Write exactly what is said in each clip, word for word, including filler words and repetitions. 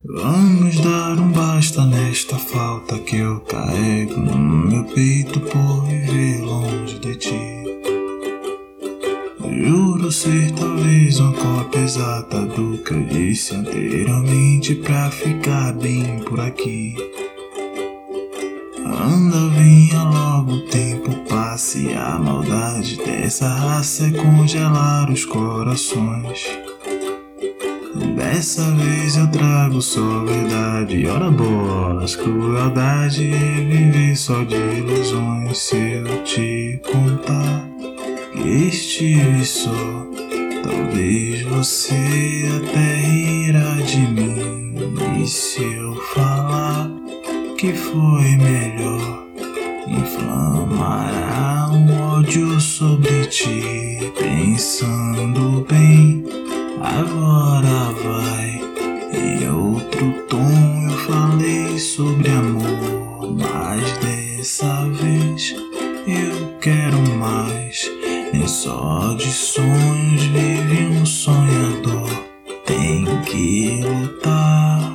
Vamos dar um basta nesta falta que eu carrego no meu peito por viver longe de ti. Juro ser talvez uma cópia exata do que eu disse anteriormente pra ficar bem por aqui. Anda, venha logo, o tempo passe, a maldade dessa raça é congelar os corações. Dessa vez eu trago só verdade, ora bolas, crueldade é viver só de ilusões. Se eu te contar que estive só, talvez você até rirá de mim. E se eu falar que foi melhor, inflamará um ódio sobre ti. Pensando bem, agora vai. Em outro tom eu falei sobre amor, mas dessa vez eu quero mais. Nem só de sonhos vive um sonhador, tem que lutar.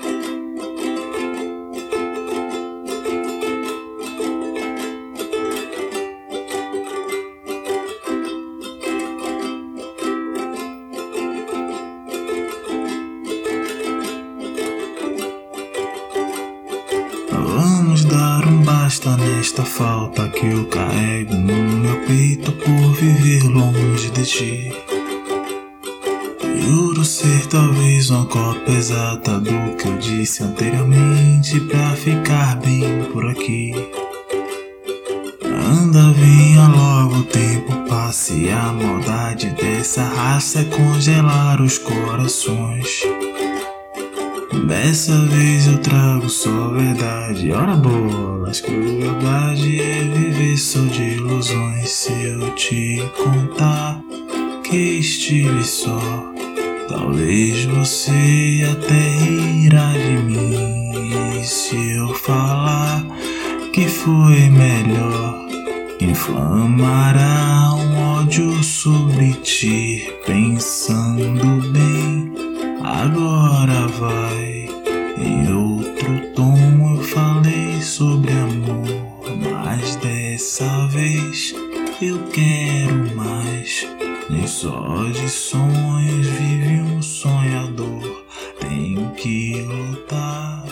Vamos dar um basta nesta falta que eu carrego no meu peito por viver longe de ti. Juro ser talvez uma cópia exata do que eu disse anteriormente pra ficar bem por aqui. Anda, venha logo, o tempo passe, a maldade dessa raça é congelar os corações. Dessa vez eu trago só verdade, ora bolas, crueldade é viver só de ilusões. Se eu te contar que estive só, talvez você até rirá de mim. E se eu falar que foi melhor, inflamará um ódio sobre ti. Pensando bem, agora vai. Em outro tom eu falei sobre amor, mas dessa vez eu quero mais. Nem só de sonhos vive um sonhador, tem que lutar.